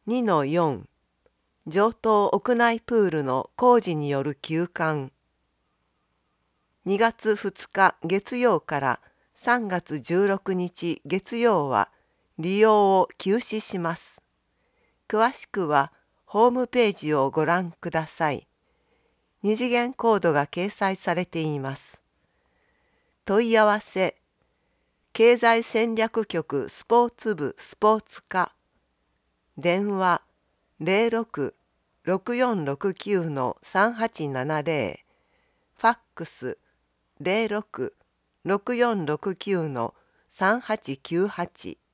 2-4 上等屋内プールの工事による休館。2月2日月曜から3月16日月曜は利用を休止します。詳しくはホームページをご覧ください。二次元コードが掲載されています。問い合わせ経済戦略局スポーツ部スポーツ課電話06-6469-3870ファックス06-6469-3898